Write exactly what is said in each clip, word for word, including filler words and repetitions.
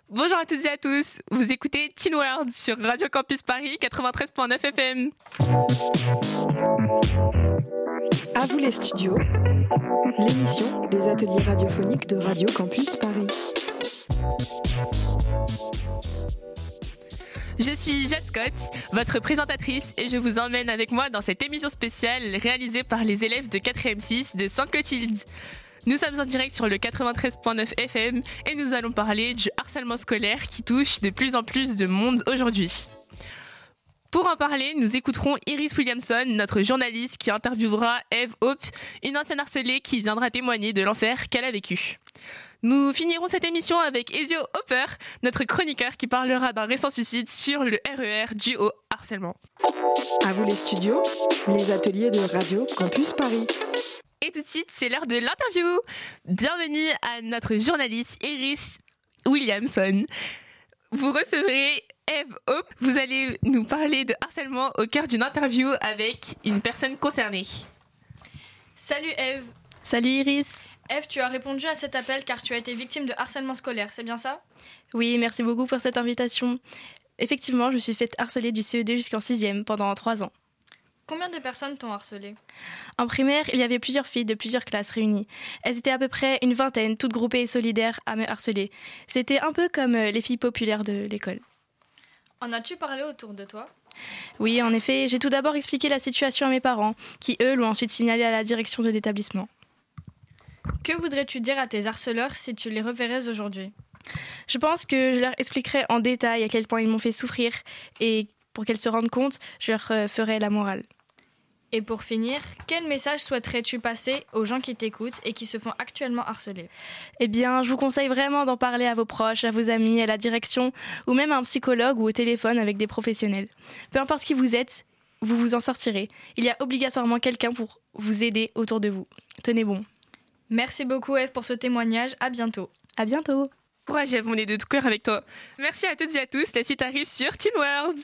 Bonjour à toutes et à tous, vous écoutez Teen World sur Radio Campus Paris quatre-vingt-treize virgule neuf F M. À vous les studios, l'émission des ateliers radiophoniques de Radio Campus Paris. Je suis Jade Scott, votre présentatrice, et je vous emmène avec moi dans cette émission spéciale réalisée par les élèves de quatrième six de Sainte-Clotilde. Nous sommes en direct sur le quatre-vingt-treize virgule neuf F M et nous allons parler du harcèlement scolaire qui touche de plus en plus de monde aujourd'hui. Pour en parler, nous écouterons Iris Williamson, notre journaliste qui interviewera Eve Hope, une ancienne harcelée qui viendra témoigner de l'enfer qu'elle a vécu. Nous finirons cette émission avec Ezio Hopper, notre chroniqueur qui parlera d'un récent suicide sur le R E R dû au harcèlement. À vous les studios, les ateliers de Radio Campus Paris. Et tout de suite, c'est l'heure de l'interview. Bienvenue à notre journaliste Iris Williamson. Vous recevrez Eve Hope. Vous allez nous parler de harcèlement au cœur d'une interview avec une personne concernée. Salut Eve. Salut Iris. Eve, tu as répondu à cet appel car tu as été victime de harcèlement scolaire, c'est bien ça ? Oui, merci beaucoup pour cette invitation. Effectivement, je me suis faite harceler du C E deux jusqu'en sixième pendant trois ans. Combien de personnes t'ont harcelée ? En primaire, il y avait plusieurs filles de plusieurs classes réunies. Elles étaient à peu près une vingtaine, toutes groupées et solidaires à me harceler. C'était un peu comme les filles populaires de l'école. En as-tu parlé autour de toi ? Oui, en effet, j'ai tout d'abord expliqué la situation à mes parents, qui eux l'ont ensuite signalé à la direction de l'établissement. Que voudrais-tu dire à tes harceleurs si tu les reverrais aujourd'hui ? Je pense que je leur expliquerai en détail à quel point ils m'ont fait souffrir et pour qu'elles se rendent compte, je leur ferai la morale. Et pour finir, quel message souhaiterais-tu passer aux gens qui t'écoutent et qui se font actuellement harceler ? Eh bien, je vous conseille vraiment d'en parler à vos proches, à vos amis, à la direction, ou même à un psychologue ou au téléphone avec des professionnels. Peu importe qui vous êtes, vous vous en sortirez. Il y a obligatoirement quelqu'un pour vous aider autour de vous. Tenez bon. Merci beaucoup Eve pour ce témoignage, à bientôt. À bientôt. Courage Eve, on est de tout cœur avec toi. Merci à toutes et à tous, la suite arrive sur Teen World.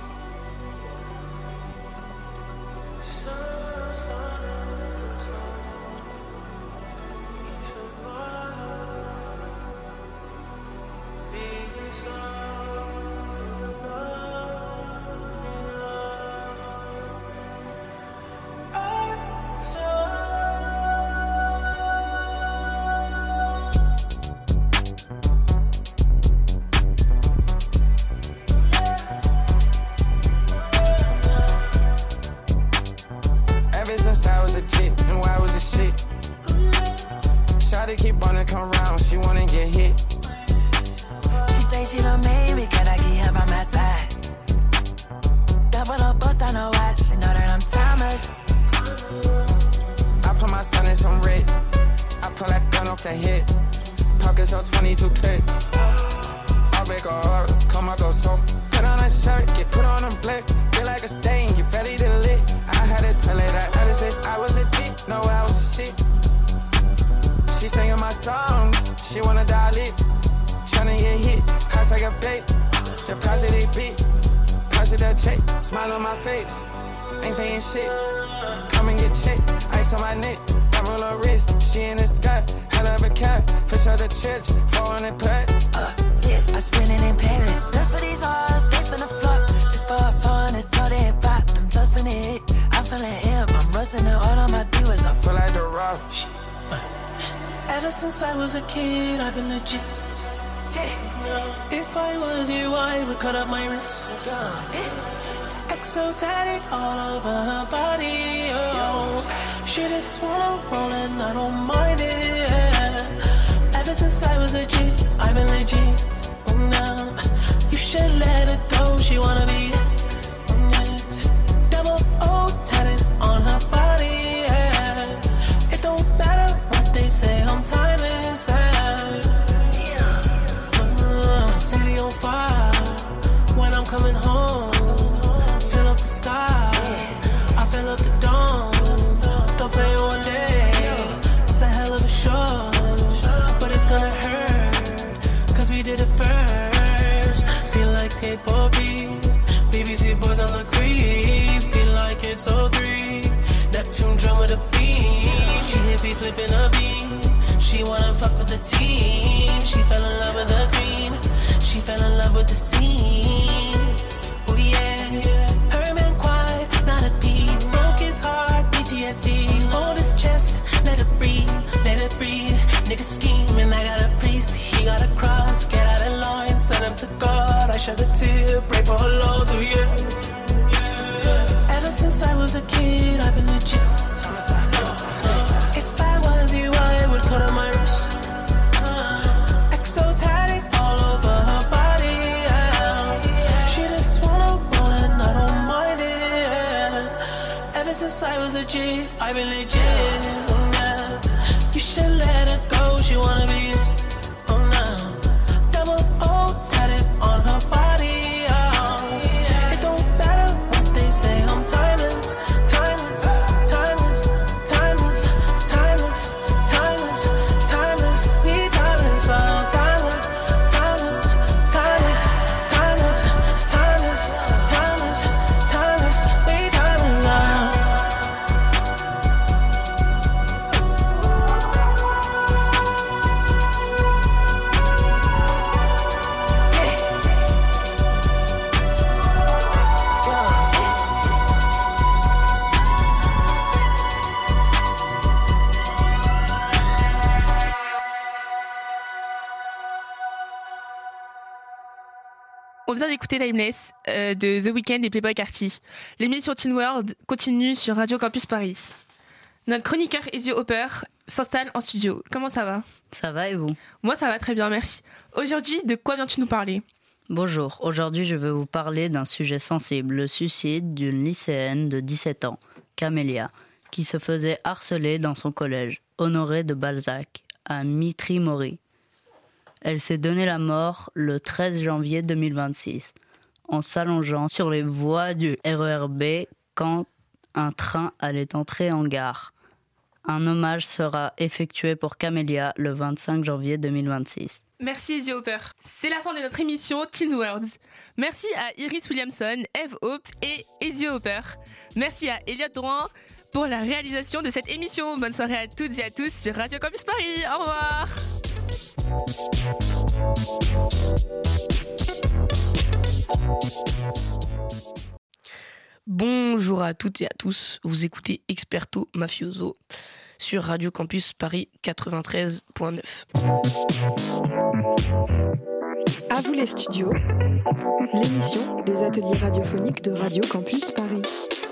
Shawty keep wanna come round, she wanna get hit. She think she done made me, cause I keep her by my side. Double the bust on her watch, she know that I'm timeless. I put my son in some red, I pull that gun off the hip. Pockets on twenty-two clip. I'll make her hard, come on go so. Put on a shirt, get put on a blick. Feel like a stain, get ready to lit. I had to tell her that other sis, I was a dick, no I was a shit. She singing my songs, she wanna dial it. Tryna get hit, house like a bait. The price of they beat, price of that check. Smile on my face, ain't paying shit. Come and get checked, ice on my neck. Double her wrist, she in the sky. Hell of a cat, fish out the church. four hundred packs. Uh, yeah, I spend it in Paris. Just for these hoes, they finna flop. Just for fun, it's all they pop. I'm just finna hit, I'm feeling hip. I'm rusting it all on my divas, I feel like the rock. Ever since I was a kid, I've been legit. If I was you, I would cut up my wrist. Exotic all over her body. Oh, she just wanna roll and I don't mind it. Ever since I was a G, I've been legit. Oh, no, you should let her go. She wanna be next. Double O tatted on her body. It don't matter what they say, I'm timeless. Uh, city on fire when I'm coming home. Fill up the sky, I fill up the dome. Don't play one day, it's a hell of a show. But it's gonna hurt, cause we did it first. Feel like skateboard beat, B B C boys on the creep. Feel like it's oh three, Neptune drum with a beat. She hit me flipping a beat. She wanna fuck with the team. She fell in love with the queen. scene. Oh yeah, her man quiet, not a peep. Broke his heart, P T S D. Hold his chest, let it breathe, let it breathe. Nigga scheming, I got a priest, he got a cross. Get out of line, send him to God. I shed a tear, pray for her lows, oh yeah. Ever since I was a kid, I've been legit. If I was you, I would cut on my wrist. Exotic all over her body, yeah. She just wanna roll and I don't mind it, yeah. Ever since I was a G, I've been legit, yeah. You should let her go, she wanna be it, oh no. Double O tatted on her body, yeah. It don't matter what they say, I'm timeless, timeless, timeless, timeless, timeless, timeless, timeless, we timeless, oh, timeless, timeless, timeless, timeless, timeless, timeless, timeless, we timeless, oh. On vient d'écouter Timeless euh, de The Weeknd et Playboi Carti. L'émission Teen World continue sur Radio Campus Paris. Notre chroniqueur Ezio Hopper s'installe en studio. Comment ça va ? Ça va et vous ? Moi ça va très bien, merci. Aujourd'hui, de quoi viens-tu nous parler ? Bonjour, aujourd'hui je vais vous parler d'un sujet sensible, le suicide d'une lycéenne de dix-sept ans, Camélia, qui se faisait harceler dans son collège, Honoré de Balzac, à Mitry-Mory. Elle s'est donné la mort le treize janvier deux mille vingt-six, en s'allongeant sur les voies du R E R B quand un train allait entrer en gare. Un hommage sera effectué pour Camélia le vingt-cinq janvier deux mille vingt-six. Merci Ezio Hopper. C'est la fin de notre émission Teen Worlds. Merci à Iris Williamson, Eve Hope et Ezio Hopper. Merci à Elliot Drouin pour la réalisation de cette émission. Bonne soirée à toutes et à tous sur Radio Campus Paris. Au revoir. Bonjour à toutes et à tous, vous écoutez Experto Mafioso sur Radio Campus Paris quatre-vingt-treize virgule neuf. À vous les studios, l'émission des ateliers radiophoniques de Radio Campus Paris.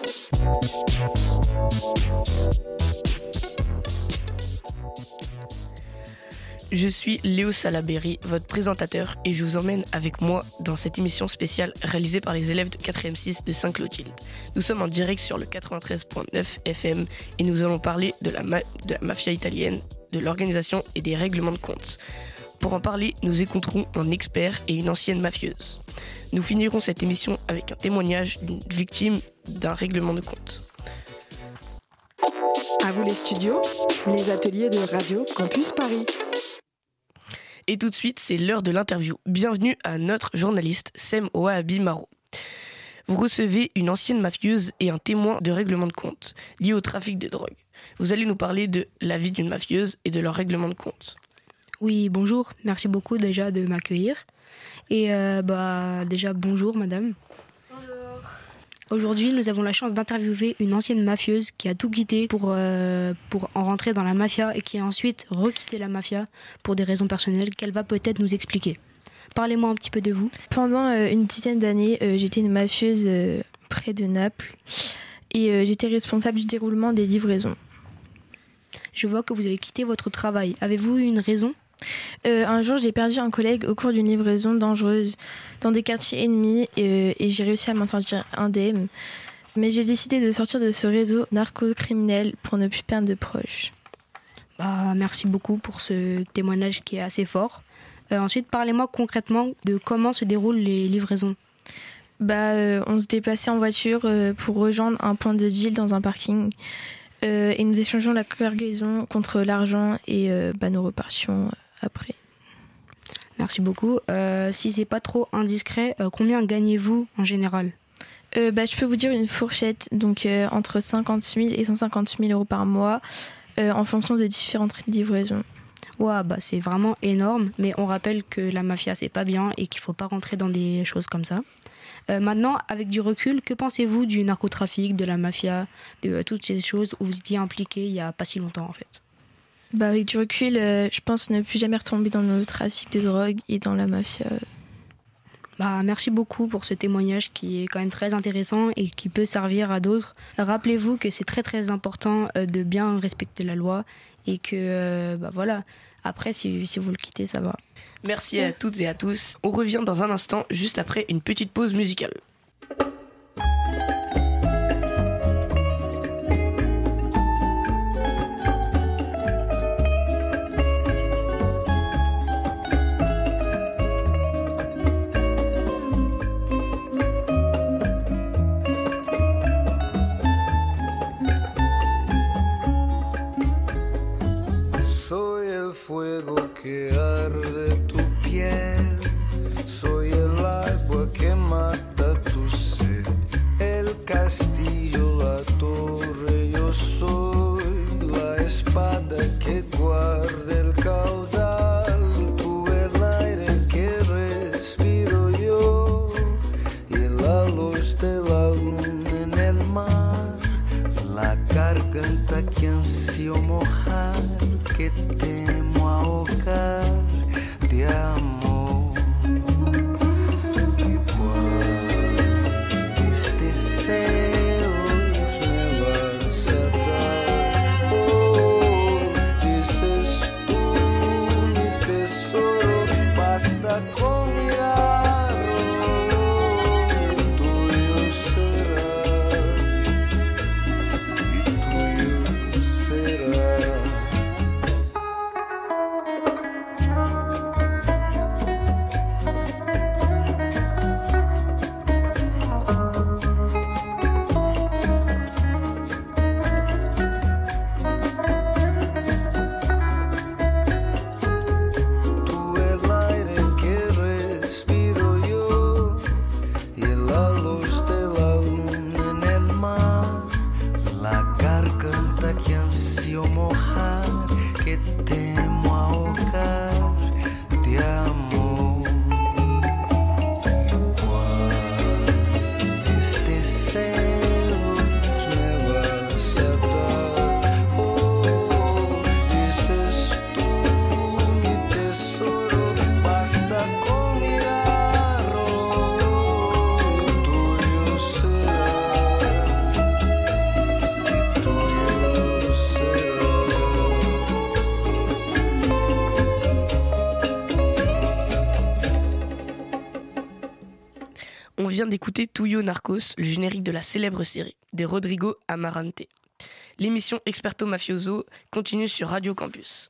Je suis Léo Salaberry, votre présentateur, et je vous emmène avec moi dans cette émission spéciale réalisée par les élèves de quatrième six de Saint-Clotilde. Nous sommes en direct sur le quatre-vingt-treize virgule neuf F M et nous allons parler de la, ma- de la mafia italienne, de l'organisation et des règlements de compte. Pour en parler, nous écouterons un expert et une ancienne mafieuse. Nous finirons cette émission avec un témoignage d'une victime d'un règlement de compte. À vous les studios, les ateliers de Radio Campus Paris. Et tout de suite, c'est l'heure de l'interview. Bienvenue à notre journaliste Sem Ouahabi Maro. Vous recevez une ancienne mafieuse et un témoin de règlement de compte lié au trafic de drogue. Vous allez nous parler de la vie d'une mafieuse et de leur règlement de compte. Oui, bonjour. Merci beaucoup déjà de m'accueillir. Et euh, bah déjà, bonjour madame. Aujourd'hui, nous avons la chance d'interviewer une ancienne mafieuse qui a tout quitté pour, euh, pour en rentrer dans la mafia et qui a ensuite requitté la mafia pour des raisons personnelles qu'elle va peut-être nous expliquer. Parlez-moi un petit peu de vous. Pendant euh, une dizaine d'années, euh, j'étais une mafieuse euh, près de Naples et euh, j'étais responsable du déroulement des livraisons. Je vois que vous avez quitté votre travail. Avez-vous eu une raison ? Euh, un jour, j'ai perdu un collègue au cours d'une livraison dangereuse dans des quartiers ennemis et, et j'ai réussi à m'en sortir indemne. Mais j'ai décidé de sortir de ce réseau narco-criminel pour ne plus perdre de proches. Bah, merci beaucoup pour ce témoignage qui est assez fort. Euh, ensuite, parlez-moi concrètement de comment se déroulent les livraisons. Bah, euh, on se déplaçait en voiture euh, pour rejoindre un point de deal dans un parking. Euh, et nous échangeons la cargaison contre l'argent et euh, bah, nous repartions après. Merci beaucoup. Euh, si c'est pas trop indiscret, euh, combien gagnez-vous en général ? euh, bah, Je peux vous dire une fourchette, donc euh, entre cinquante mille et cent cinquante mille euros par mois, euh, en fonction des différentes livraisons. Ouais, bah, c'est vraiment énorme, mais on rappelle que la mafia, c'est pas bien et qu'il faut pas rentrer dans des choses comme ça. Euh, maintenant, avec du recul, que pensez-vous du narcotrafic, de la mafia, de euh, toutes ces choses où vous étiez impliqués il y a pas si longtemps en fait? Bah, avec du recul, euh, je pense ne plus jamais retomber dans le trafic de drogue et dans la mafia. Bah, merci beaucoup pour ce témoignage qui est quand même très intéressant et qui peut servir à d'autres. Rappelez-vous que c'est très très important euh, de bien respecter la loi et que, euh, bah voilà, après si, si vous le quittez, ça va. Merci à toutes et à tous. On revient dans un instant, juste après une petite pause musicale. Soy el fuego que arde tu piel, soy el agua que mata tu sed, el castillo, la torre, yo soy la espada que guarda el caudal, tú el aire que respiro yo y la luz de la luna en el mar, la garganta que ansio mojar, que temo ahogar de amor. Igual este deseos me vas a dar. Oh, dices tú, mi tesoro, basta con mirarlo, tuyo será, y tuyo será. On vient d'écouter Tuyo Narcos, le générique de la célèbre série de Rodrigo Amarante. L'émission Experto Mafioso continue sur Radio Campus.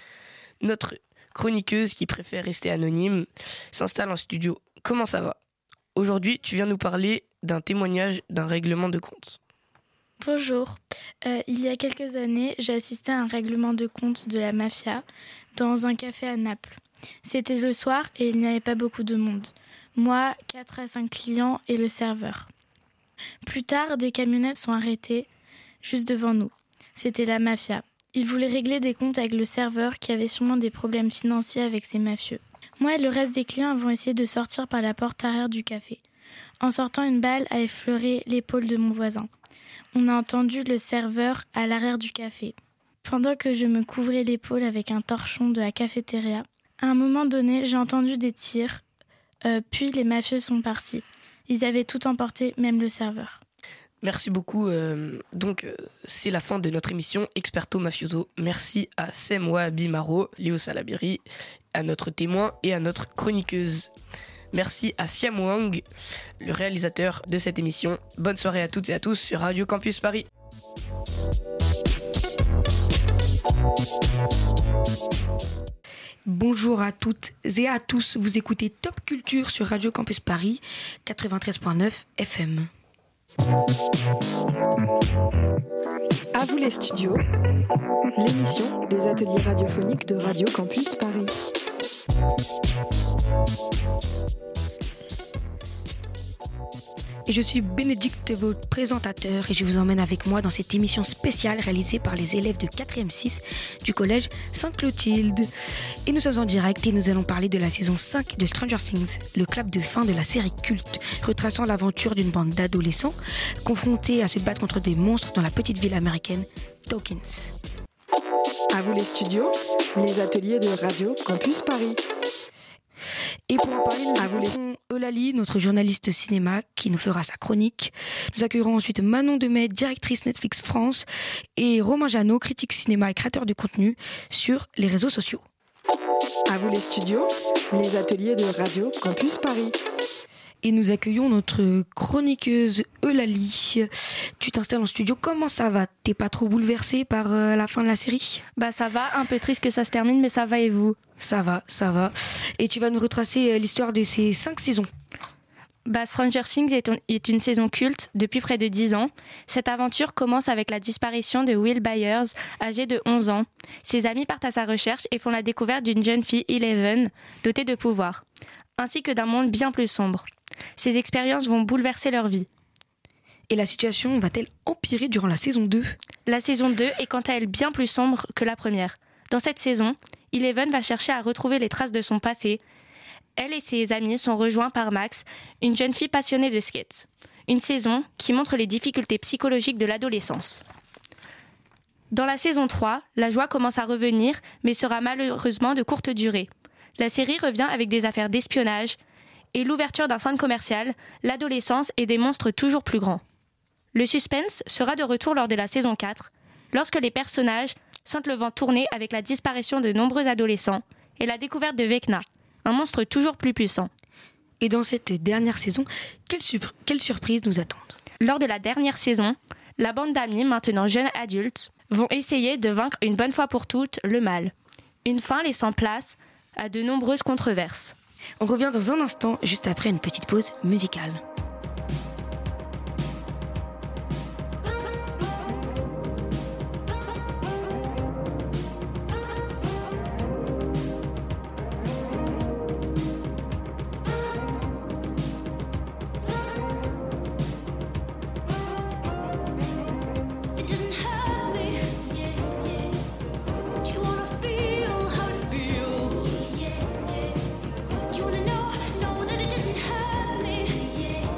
Notre chroniqueuse, qui préfère rester anonyme, s'installe en studio. Comment ça va? Aujourd'hui, tu viens nous parler d'un témoignage d'un règlement de compte. Bonjour. Euh, il y a quelques années, j'ai assisté à un règlement de compte de la mafia dans un café à Naples. C'était le soir et il n'y avait pas beaucoup de monde. Moi, quatre à cinq clients et le serveur. Plus tard, des camionnettes sont arrêtées juste devant nous. C'était la mafia. Ils voulaient régler des comptes avec le serveur qui avait sûrement des problèmes financiers avec ses mafieux. Moi et le reste des clients avons essayé de sortir par la porte arrière du café. En sortant, une balle a effleuré l'épaule de mon voisin. On a entendu le serveur à l'arrière du café. Pendant que je me couvrais l'épaule avec un torchon de la cafétéria, à un moment donné, j'ai entendu des tirs. Euh, puis les mafieux sont partis. Ils avaient tout emporté, même le serveur. Merci beaucoup. Euh, donc, euh, c'est la fin de notre émission Experto Mafioso. Merci à Semwa Bimaro, Léo Salabiri, à notre témoin et à notre chroniqueuse. Merci à Siam Wang, le réalisateur de cette émission. Bonne soirée à toutes et à tous sur Radio Campus Paris. Bonjour à toutes et à tous, vous écoutez Top Culture sur Radio Campus Paris, quatre-vingt-treize virgule neuf F M. À vous les studios, l'émission des ateliers radiophoniques de Radio Campus Paris. Et je suis Bénédicte, votre présentateur, et je vous emmène avec moi dans cette émission spéciale réalisée par les élèves de quatrième six du collège Sainte-Clotilde. Et nous sommes en direct et nous allons parler de la saison cinq de Stranger Things, le clap de fin de la série culte, retraçant l'aventure d'une bande d'adolescents confrontés à se battre contre des monstres dans la petite ville américaine Dawkins. À vous les studios, les ateliers de Radio Campus Paris. Et pour en parler, nous avons Eulalie, notre journaliste cinéma, qui nous fera sa chronique. Nous accueillerons ensuite Manon Demet, directrice Netflix France, et Romain Jeannot, critique cinéma et créateur de contenu sur les réseaux sociaux. À vous les studios, les ateliers de Radio Campus Paris. Et nous accueillons notre chroniqueuse Eulalie. Tu t'installes en studio, comment ça va ? T'es pas trop bouleversée par euh, la fin de la série ? Bah ça va, un peu triste que ça se termine, mais ça va et vous ? Ça va, ça va. Et tu vas nous retracer euh, l'histoire de ces cinq saisons. Bah, Stranger Things est, on, est une saison culte depuis près de dix ans. Cette aventure commence avec la disparition de Will Byers, âgé de onze ans. Ses amis partent à sa recherche et font la découverte d'une jeune fille, Eleven, dotée de pouvoirs, ainsi que d'un monde bien plus sombre. Ces expériences vont bouleverser leur vie. Et la situation va-t-elle empirer durant la saison deux ? La saison deux est quant à elle bien plus sombre que la première. Dans cette saison, Eleven va chercher à retrouver les traces de son passé. Elle et ses amis sont rejoints par Max, une jeune fille passionnée de skate. Une saison qui montre les difficultés psychologiques de l'adolescence. Dans la saison trois, la joie commence à revenir, mais sera malheureusement de courte durée. La série revient avec des affaires d'espionnage et l'ouverture d'un centre commercial, l'adolescence et des monstres toujours plus grands. Le suspense sera de retour lors de la saison quatre, lorsque les personnages sentent le vent tourner avec la disparition de nombreux adolescents et la découverte de Vecna, un monstre toujours plus puissant. Et dans cette dernière saison, quelles sur- quelle surprises nous attendent ? Lors de la dernière saison, la bande d'amis, maintenant jeunes adultes, vont essayer de vaincre une bonne fois pour toutes le mal. Une fin laissant place à de nombreuses controverses. On revient dans un instant, juste après une petite pause musicale. Yeah.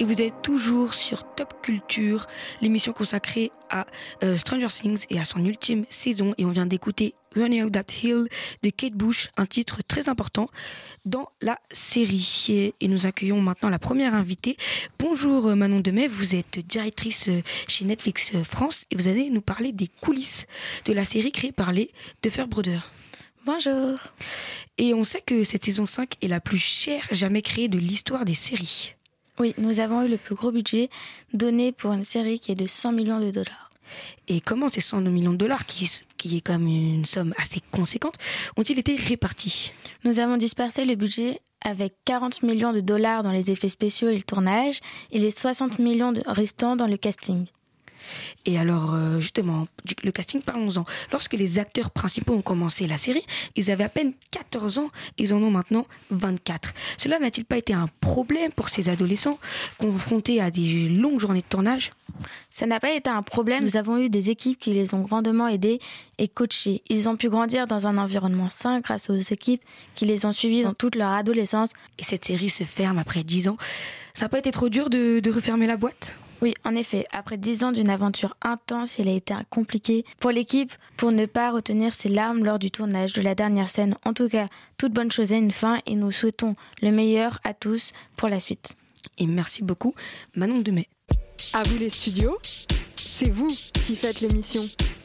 et vous êtes toujours sur Top Culture, l'émission consacrée à euh, Stranger Things et à son ultime saison. Et on vient d'écouter Running Up That Hill de Kate Bush, un titre très important dans la série. Et, et nous accueillons maintenant la première invitée. Bonjour Manon Demet, vous êtes directrice chez Netflix France et vous allez nous parler des coulisses de la série créée par les Duffer Brothers. Bonjour. Et on sait que cette saison cinq est la plus chère jamais créée de l'histoire des séries. Oui, nous avons eu le plus gros budget donné pour une série qui est de cent millions de dollars. Et comment ces cent millions de dollars, qui, qui est quand même une somme assez conséquente, ont-ils été répartis ? Nous avons dispersé le budget avec quarante millions de dollars dans les effets spéciaux et le tournage et les soixante millions de restants dans le casting. Et alors, euh, justement, le casting, parlons-en. Lorsque les acteurs principaux ont commencé la série, ils avaient à peine quatorze ans, ils en ont maintenant vingt-quatre. Cela n'a-t-il pas été un problème pour ces adolescents confrontés à des longues journées de tournage ? Ça n'a pas été un problème. Nous avons eu des équipes qui les ont grandement aidés et coachés. Ils ont pu grandir dans un environnement sain grâce aux équipes qui les ont suivis dans toute leur adolescence. Et cette série se ferme après dix ans. Ça n'a pas été trop dur de, de refermer la boîte ? Oui, en effet, après dix ans d'une aventure intense, il a été compliqué pour l'équipe pour ne pas retenir ses larmes lors du tournage de la dernière scène. En tout cas, toute bonne chose a une fin et nous souhaitons le meilleur à tous pour la suite. Et merci beaucoup, Manon Demet. À vous les studios, c'est vous qui faites l'émission.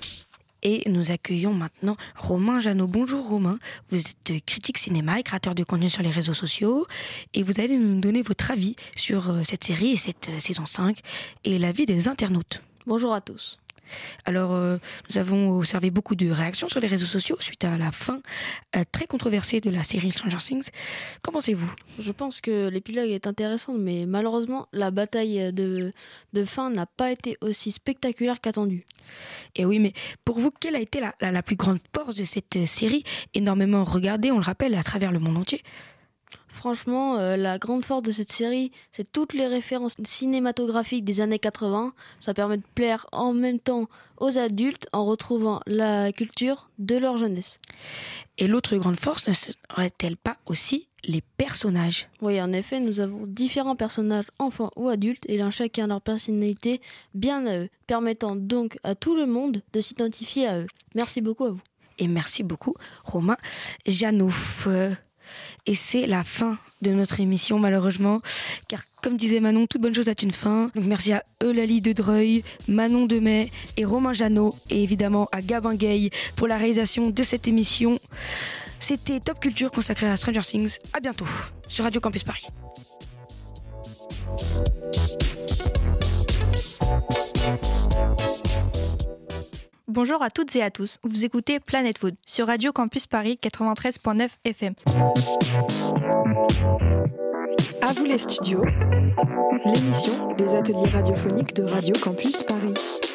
Et nous accueillons maintenant Romain Jeannot. Bonjour Romain, vous êtes critique cinéma et créateur de contenu sur les réseaux sociaux et vous allez nous donner votre avis sur cette série et cette saison cinq et l'avis des internautes. Bonjour à tous. Alors, euh, nous avons observé beaucoup de réactions sur les réseaux sociaux suite à la fin euh, très controversée de la série Stranger Things. Qu'en pensez-vous ? Je pense que l'épilogue est intéressant, mais malheureusement, la bataille de, de fin n'a pas été aussi spectaculaire qu'attendu. Et oui, mais pour vous, quelle a été la, la, la plus grande force de cette série, énormément regardée, on le rappelle, à travers le monde entier ? Franchement, euh, la grande force de cette série, c'est toutes les références cinématographiques des années quatre-vingts. Ça permet de plaire en même temps aux adultes en retrouvant la culture de leur jeunesse. Et l'autre grande force ne serait-elle pas aussi les personnages ? Oui, en effet, nous avons différents personnages, enfants ou adultes, et l'un chacun leur personnalité bien à eux, permettant donc à tout le monde de s'identifier à eux. Merci beaucoup à vous. Et merci beaucoup, Romain Jeannot. Euh... Et c'est la fin de notre émission, malheureusement, car comme disait Manon, toute bonne chose a une fin. Donc merci à Eulalie de Dreuil, Manon Demet et Romain Jeannot, et évidemment à Gabin Gay pour la réalisation de cette émission. C'était Top Culture consacrée à Stranger Things. À bientôt sur Radio Campus Paris. Bonjour à toutes et à tous, vous écoutez Planet Food sur Radio Campus Paris quatre-vingt-treize neuf F M. À vous les studios, l'émission des ateliers radiophoniques de Radio Campus Paris.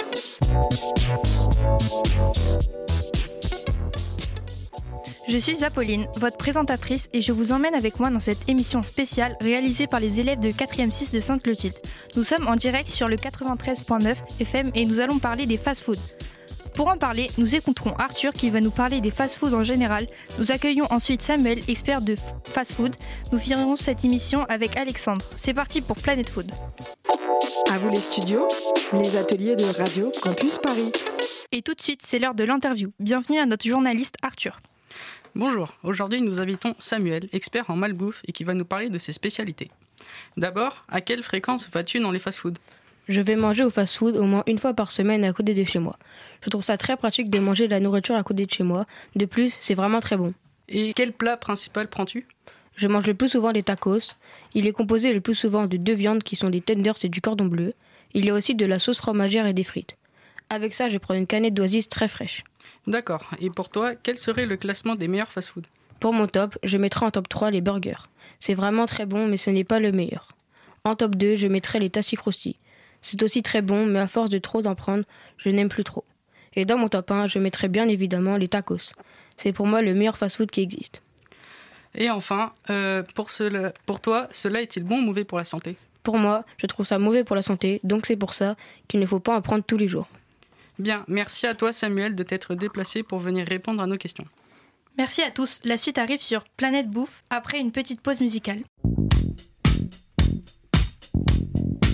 Je suis Apolline, votre présentatrice, et je vous emmène avec moi dans cette émission spéciale réalisée par les élèves de quatrième six de Sainte-Clotilde. Nous sommes en direct sur le quatre-vingt-treize neuf F M et nous allons parler des fast-foods. Pour en parler, nous écouterons Arthur qui va nous parler des fast-foods en général. Nous accueillons ensuite Samuel, expert de fast-food. Nous finirons cette émission avec Alexandre. C'est parti pour Planet Food. À vous les studios, les ateliers de Radio Campus Paris. Et tout de suite, c'est l'heure de l'interview. Bienvenue à notre journaliste Arthur. Bonjour, aujourd'hui nous invitons Samuel, expert en malbouffe et qui va nous parler de ses spécialités. D'abord, à quelle fréquence vas-tu dans les fast-foods ? Je vais manger au fast-food au moins une fois par semaine à côté de chez moi. Je trouve ça très pratique de manger de la nourriture à côté de chez moi. De plus, c'est vraiment très bon. Et quel plat principal prends-tu ? Je mange le plus souvent des tacos. Il est composé le plus souvent de deux viandes qui sont des tenders et du cordon bleu. Il y a aussi de la sauce fromagère et des frites. Avec ça, je prends une canette d'oasis très fraîche. D'accord. Et pour toi, quel serait le classement des meilleurs fast-foods ? Pour mon top, je mettrai en top trois les burgers. C'est vraiment très bon, mais ce n'est pas le meilleur. En top deux, je mettrai les Tasty Krusty. C'est aussi très bon, mais à force de trop d'en prendre, je n'aime plus trop. Et dans mon top un, je mettrai bien évidemment les tacos. C'est pour moi le meilleur fast-food qui existe. Et enfin, euh, pour, cela, pour toi, cela est-il bon ou mauvais pour la santé ? Pour moi, je trouve ça mauvais pour la santé, donc c'est pour ça qu'il ne faut pas en prendre tous les jours. Bien, merci à toi Samuel de t'être déplacé pour venir répondre à nos questions. Merci à tous, la suite arrive sur Planète Bouffe après une petite pause musicale.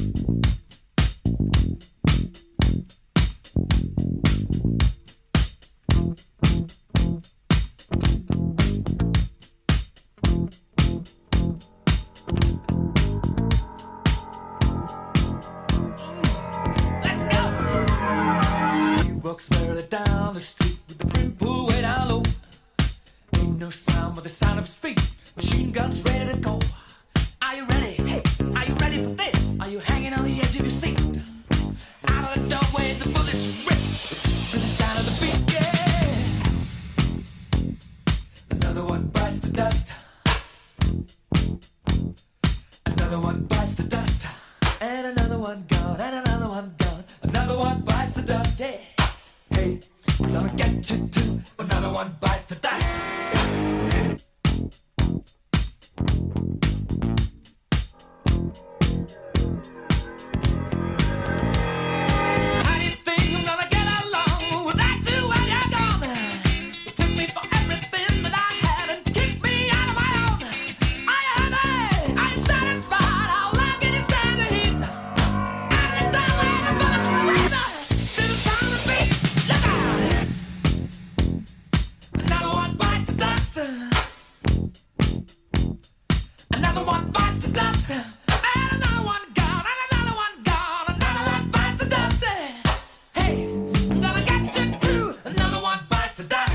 Folks barely down the street with the big pool way down low. Ain't no sound but the sound of his feet. Machine guns ready to go. Are you ready? Hey, are you ready for this? Are you hanging on the edge of your seat? Out of the doorway, the bullets rip to the sound of the beat. Yeah. Another one bites the dust. Another one bites the dust. And another one gone. And another one gone. Another one bites the dust. Yeah. Hey, we're gonna get you too. Another one bites the dust. How do you think I'm gonna get along without you when you're gone? You took me for everything that I had and kicked me out of my own. Are you happy? Are you satisfied? How long can you stand the heat? Out of the doorway, the bullets razor to the sound of the beat. Look out! Another one bites the dust. Another one bites the dust. And another one gone. And another one gone. Another one bites the dust. Hey, I'm gonna get you too. Another one bites the dust.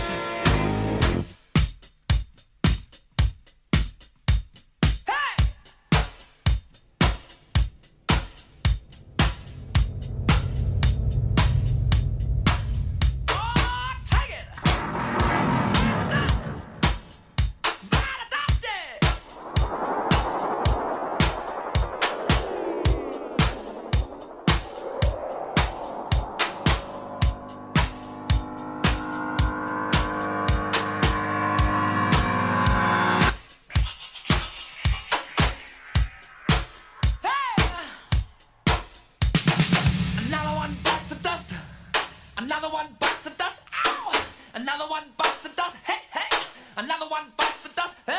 Another one bites the dust. Another one bites the dust. Ow! Another one bites the dust. Hey, hey! Another one bites the dust. Hey!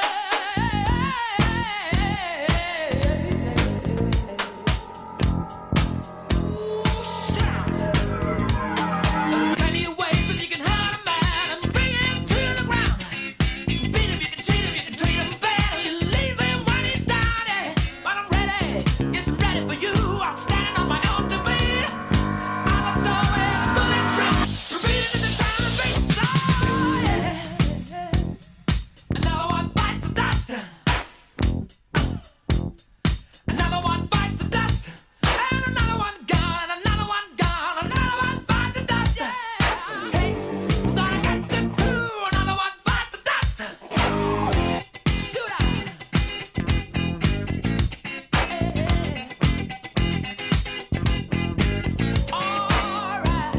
Ooh, shout! There are plenty of ways that you can hurt a man and bring him to the ground. You can beat him, you can cheat him, you can treat him bad, or you leave him when he's down. Yeah. But I'm ready, yes, I'm ready for you. I'm standing on my own two feet. Out the doorway, the bullets rip, repeating in the sound of beat. Oh, yeah. Another one bites the dust. Another one bites the dust. And another one gone. And another one gone. Another one bites the dust. Yeah. Hey, I'm gonna get you too. Another one bites the dust. Shoot out. All right.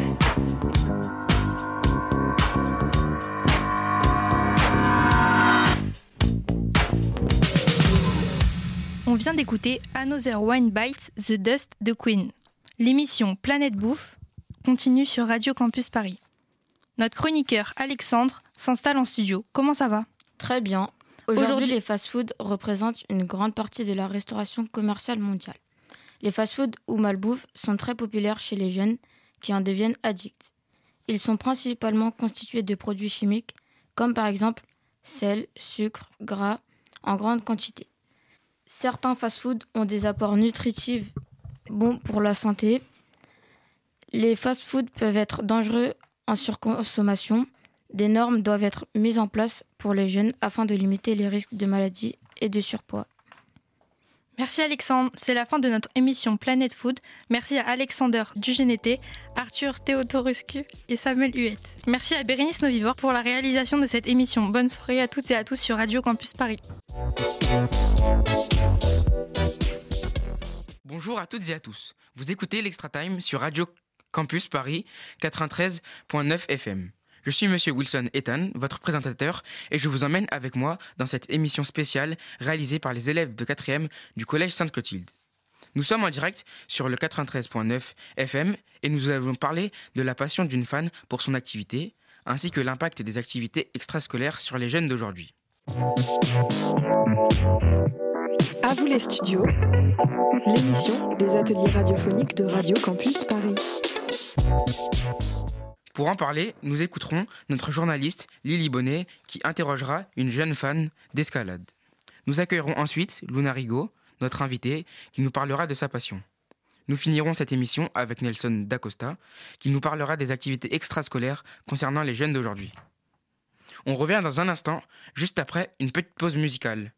On vient d'écouter Another One Bites the Dust de Queen. L'émission Planète Bouffe continue sur Radio Campus Paris. Notre chroniqueur Alexandre s'installe en studio. Comment ça va ? Très bien. Aujourd'hui, Aujourd'hui- les fast-foods représentent une grande partie de la restauration commerciale mondiale. Les fast-foods ou malbouffe sont très populaires chez les jeunes qui en deviennent addicts. Ils sont principalement constitués de produits chimiques comme par exemple sel, sucre, gras en grande quantité. Certains fast-foods ont des apports nutritifs bons pour la santé. Les fast-foods peuvent être dangereux en surconsommation. Des normes doivent être mises en place pour les jeunes afin de limiter les risques de maladies et de surpoids. Merci Alexandre, c'est la fin de notre émission Planète Food. Merci à Alexander Dugénété, Arthur Théodoruscu et Samuel Huette. Merci à Bérénice Novivore pour la réalisation de cette émission. Bonne soirée à toutes et à tous sur Radio Campus Paris. Bonjour à toutes et à tous. Vous écoutez l'Extra Time sur Radio Campus Paris quatre-vingt-treize virgule neuf F M. Je suis Monsieur Wilson Ethan, votre présentateur, et je vous emmène avec moi dans cette émission spéciale réalisée par les élèves de quatrième du Collège Sainte-Clotilde. Nous sommes en direct sur le quatre-vingt-treize virgule neuf F M et nous allons parler de la passion d'une fan pour son activité, ainsi que l'impact des activités extrascolaires sur les jeunes d'aujourd'hui. À vous les studios, l'émission des ateliers radiophoniques de Radio Campus Paris. Pour en parler, nous écouterons notre journaliste Lily Bonnet qui interrogera une jeune fan d'escalade. Nous accueillerons ensuite Luna Rigaud, notre invitée, qui nous parlera de sa passion. Nous finirons cette émission avec Nelson Dacosta, qui nous parlera des activités extrascolaires concernant les jeunes d'aujourd'hui. On revient dans un instant, juste après une petite pause musicale.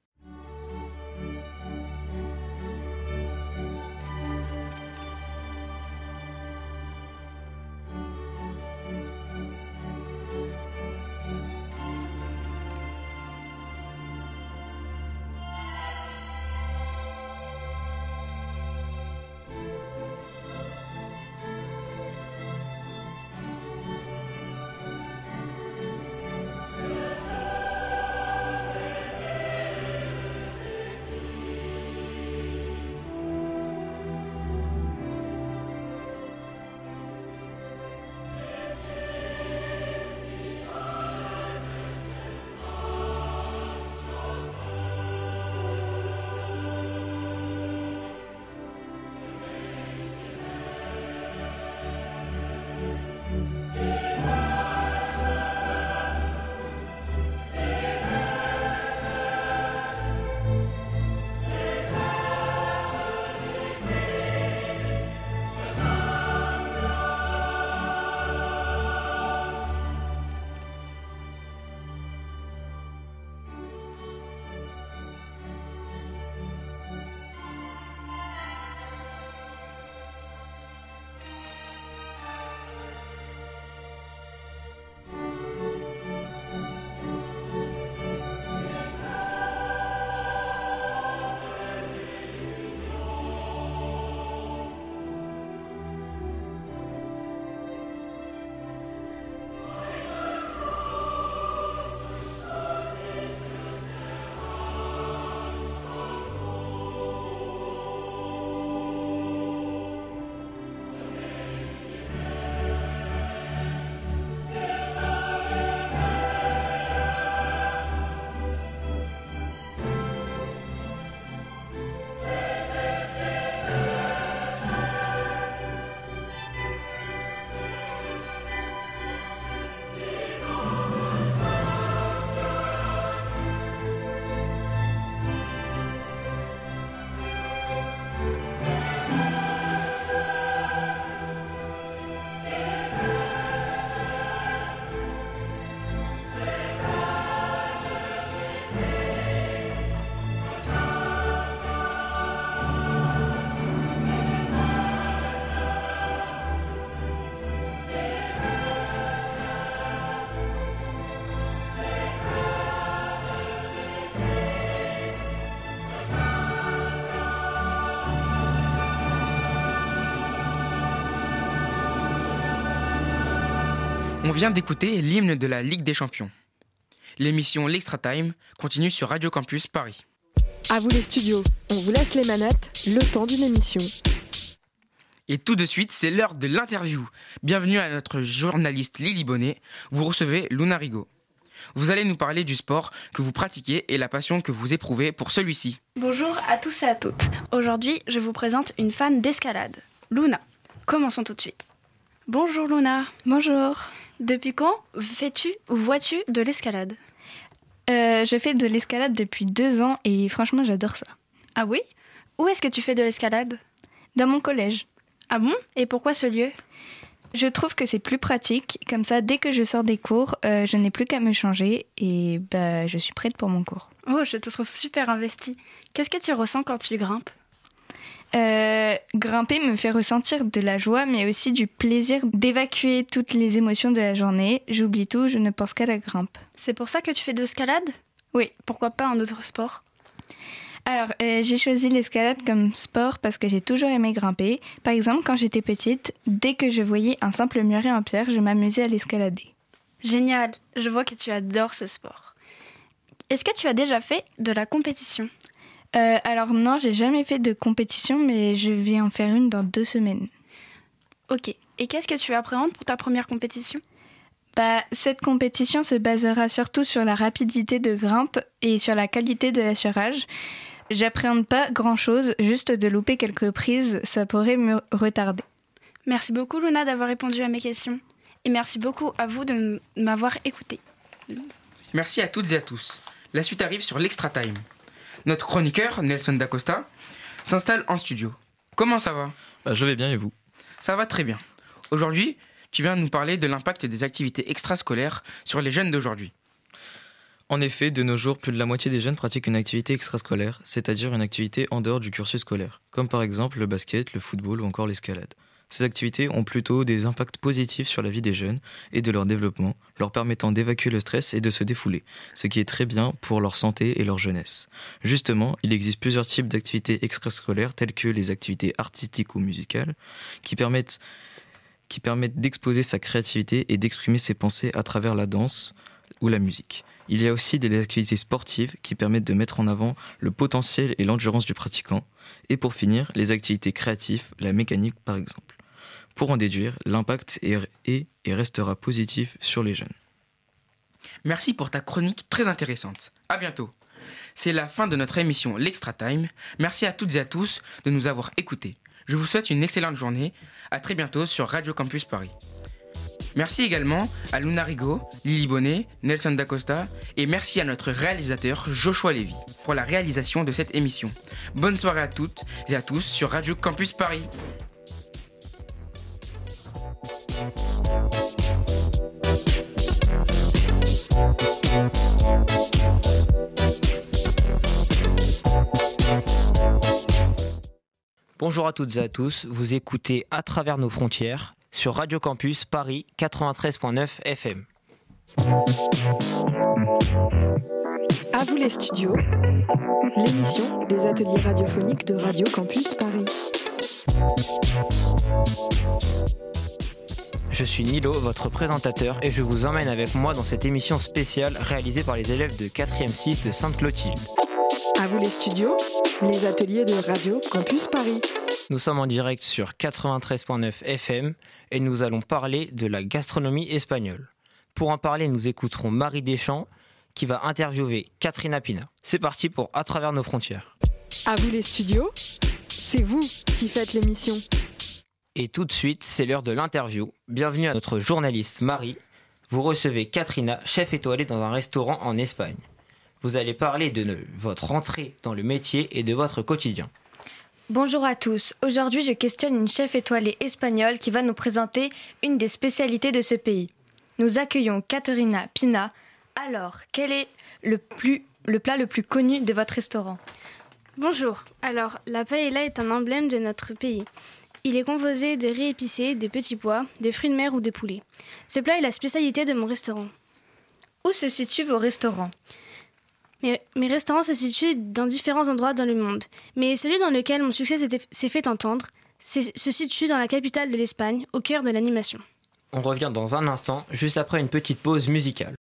On vient d'écouter l'hymne de la Ligue des Champions. L'émission L'Extra Time continue sur Radio Campus Paris. À vous les studios, on vous laisse les manettes, le temps d'une émission. Et tout de suite, c'est l'heure de l'interview. Bienvenue à notre journaliste Lily Bonnet. Vous recevez Luna Rigaud. Vous allez nous parler du sport que vous pratiquez et la passion que vous éprouvez pour celui-ci. Bonjour à tous et à toutes. Aujourd'hui, je vous présente une fan d'escalade, Luna. Commençons tout de suite. Bonjour Luna. Bonjour. Depuis quand fais-tu ou vois-tu de l'escalade ? euh, Je fais de l'escalade depuis deux ans et franchement j'adore ça. Ah oui ? Où est-ce que tu fais de l'escalade ? Dans mon collège. Ah bon ? Et pourquoi ce lieu ? Je trouve que c'est plus pratique, comme ça dès que je sors des cours, euh, je n'ai plus qu'à me changer et bah, je suis prête pour mon cours. Oh, je te trouve super investie. Qu'est-ce que tu ressens quand tu grimpes ? Euh, grimper me fait ressentir de la joie, mais aussi du plaisir d'évacuer toutes les émotions de la journée. J'oublie tout, je ne pense qu'à la grimpe. C'est pour ça que tu fais de l'escalade ? Oui. Pourquoi pas un autre sport ? Alors, euh, j'ai choisi l'escalade comme sport parce que j'ai toujours aimé grimper. Par exemple, quand j'étais petite, dès que je voyais un simple muret en pierre, je m'amusais à l'escalader. Génial, je vois que tu adores ce sport. Est-ce que tu as déjà fait de la compétition ? Euh, alors non, j'ai jamais fait de compétition, mais je vais en faire une dans deux semaines. Ok. Et qu'est-ce que tu appréhendes pour ta première compétition ? Bah, cette compétition se basera surtout sur la rapidité de grimpe et sur la qualité de l'assurage. J'appréhende pas grand-chose, juste de louper quelques prises, ça pourrait me retarder. Merci beaucoup Luna d'avoir répondu à mes questions. Et merci beaucoup à vous de m'avoir écouté. Merci à toutes et à tous. La suite arrive sur l'Extra Time. Notre chroniqueur, Nelson Dacosta, s'installe en studio. comment ça va ? Bah, je vais bien et vous ? Ça va très bien. Aujourd'hui, tu viens nous parler de l'impact des activités extrascolaires sur les jeunes d'aujourd'hui. En effet, de nos jours, plus de la moitié des jeunes pratiquent une activité extrascolaire, c'est-à-dire une activité en dehors du cursus scolaire, comme par exemple le basket, le football ou encore l'escalade. Ces activités ont plutôt des impacts positifs sur la vie des jeunes et de leur développement, leur permettant d'évacuer le stress et de se défouler, ce qui est très bien pour leur santé et leur jeunesse. Justement, il existe plusieurs types d'activités extrascolaires telles que les activités artistiques ou musicales qui permettent, qui permettent d'exposer sa créativité et d'exprimer ses pensées à travers la danse ou la musique. Il y a aussi des activités sportives qui permettent de mettre en avant le potentiel et l'endurance du pratiquant. Et pour finir, les activités créatives, la mécanique par exemple. Pour en déduire, l'impact est et, et restera positif sur les jeunes. Merci pour ta chronique très intéressante. À bientôt. C'est la fin de notre émission L'Extra Time. Merci à toutes et à tous de nous avoir écoutés. Je vous souhaite une excellente journée. À très bientôt sur Radio Campus Paris. Merci également à Luna Rigaud, Lily Bonnet, Nelson Dacosta et merci à notre réalisateur Joshua Lévy pour la réalisation de cette émission. Bonne soirée à toutes et à tous sur Radio Campus Paris. Bonjour à toutes et à tous, vous écoutez À travers nos frontières sur Radio Campus Paris quatre-vingt-treize virgule neuf F M. À vous les studios, l'émission des ateliers radiophoniques de Radio Campus Paris. Je suis Nilo, votre présentateur, et je vous emmène avec moi dans cette émission spéciale réalisée par les élèves de quatrième six de Sainte-Clotilde. À vous les studios, les ateliers de Radio Campus Paris. Nous sommes en direct sur quatre-vingt-treize virgule neuf F M et nous allons parler de la gastronomie espagnole. Pour en parler, nous écouterons Marie Deschamps qui va interviewer Katrina Pina. C'est parti pour À travers nos frontières. À vous les studios, c'est vous qui faites l'émission. Et tout de suite, c'est l'heure de l'interview. Bienvenue à notre journaliste Marie. Vous recevez Katrina, chef étoilée dans un restaurant en Espagne. Vous allez parler de votre entrée dans le métier et de votre quotidien. Bonjour à tous. Aujourd'hui, je questionne une chef étoilée espagnole qui va nous présenter une des spécialités de ce pays. Nous accueillons Katrina Pina. Alors, quel est le, plus, le plat le plus connu de votre restaurant ? Bonjour. Alors, la paella est un emblème de notre pays. Il est composé de riz épicé, de petits pois, de fruits de mer ou de poulet. Ce plat est la spécialité de mon restaurant. Où se situent vos restaurants ? Mes, mes restaurants se situent dans différents endroits dans le monde, mais celui dans lequel mon succès s'est, s'est fait entendre se situe dans la capitale de l'Espagne, au cœur de l'animation. On revient dans un instant, juste après une petite pause musicale.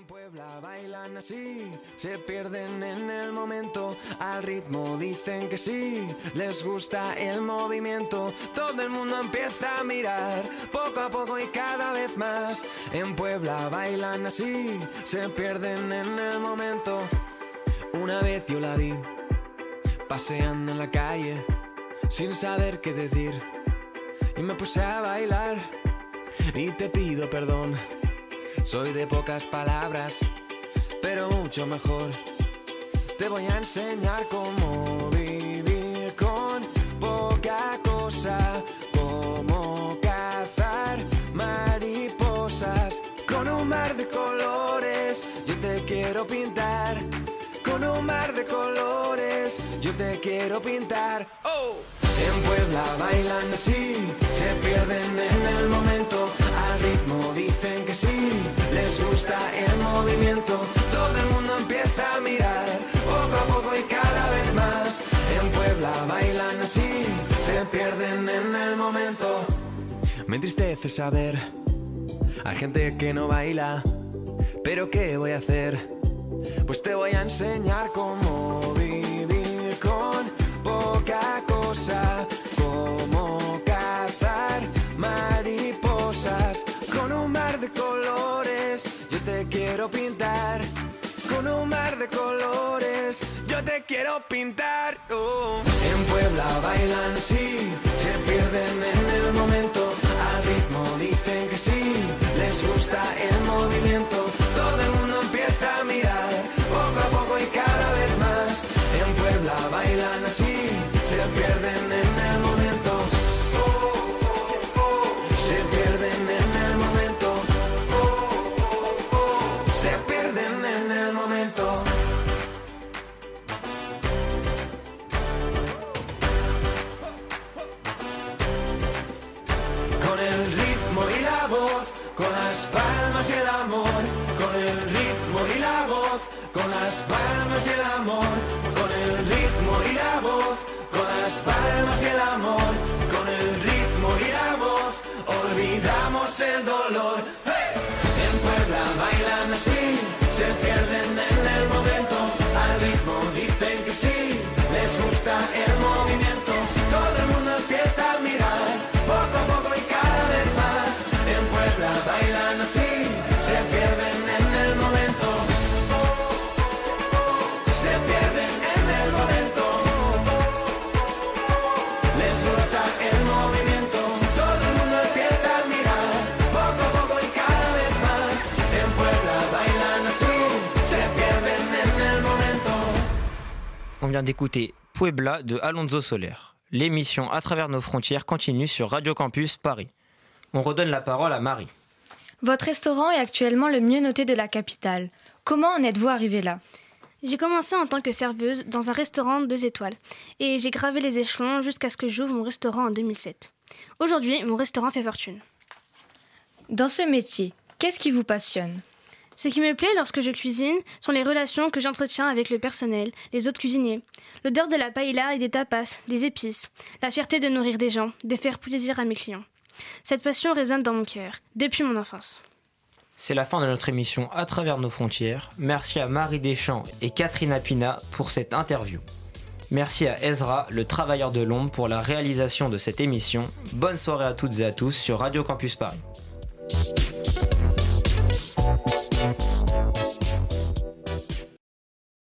Así, se pierden en el momento, al ritmo dicen que sí, les gusta el movimiento, todo el mundo empieza a mirar, poco a poco y cada vez más, en Puebla bailan así, se pierden en el momento. Una vez yo la vi, paseando en la calle, sin saber qué decir, y me puse a bailar, y te pido perdón, soy de pocas palabras, pero mucho mejor. Te voy a enseñar cómo vivir con poca cosa, cómo cazar mariposas. Con un mar de colores yo te quiero pintar. Con un mar de colores yo te quiero pintar. Oh. En Puebla bailan así, se pierden en el momento, al ritmo dicen que sí, les gusta el movimiento, todo el mundo empieza a mirar, poco a poco y cada vez más. En Puebla bailan así, se pierden en el momento. Me entristece saber, hay gente que no baila, pero ¿qué voy a hacer? Pues te voy a enseñar cómo vivir con poca cosa, cómo cazar mariposas. Con un mar de colores yo te quiero pintar. Con un mar de colores yo te quiero pintar. Oh. En Puebla bailan así, se pierden en el momento, al ritmo dicen que sí, les gusta el movimiento, todo el mundo empieza a mirar, poco a poco y cada vez más. En Puebla bailan así, se pierden en el momento. voz, con las palmas y el amor, con el ritmo y la voz, con las palmas y el amor, con el ritmo y la voz, con las palmas y el amor, con el ritmo y la voz, olvidamos el dolor. ¡Hey! En Puebla bailan así, se pierden en el momento, al ritmo dicen que sí, les gusta el movimiento, todo el mundo empieza a mirar, poco a poco y cada vez más. En Puebla bailan así, se pierden en el momento, se pierden en el momento, les gusta el movimiento, todo el mundo empieza a mirar, poco a poco y cada vez más. En Puebla bailan así, se pierden en el momento. On vient d'écouter Puebla de Alonso Soler. L'émission À travers nos frontières continue sur Radio Campus Paris. On redonne la parole à Marie. Votre restaurant est actuellement le mieux noté de la capitale. Comment en êtes-vous arrivé là? J'ai commencé en tant que serveuse dans un restaurant deux étoiles et j'ai gravé les échelons jusqu'à ce que j'ouvre mon restaurant en deux mille sept. Aujourd'hui, mon restaurant fait fortune. Dans ce métier, qu'est-ce qui vous passionne? Ce qui me plaît lorsque je cuisine sont les relations que j'entretiens avec le personnel, les autres cuisiniers, l'odeur de la paella et des tapas, des épices, la fierté de nourrir des gens, de faire plaisir à mes clients. Cette passion résonne dans mon cœur, depuis mon enfance. C'est la fin de notre émission À travers nos frontières. Merci à Marie Deschamps et Catherine Pina pour cette interview. Merci à Ezra, le travailleur de l'ombre, pour la réalisation de cette émission. Bonne soirée à toutes et à tous sur Radio Campus Paris.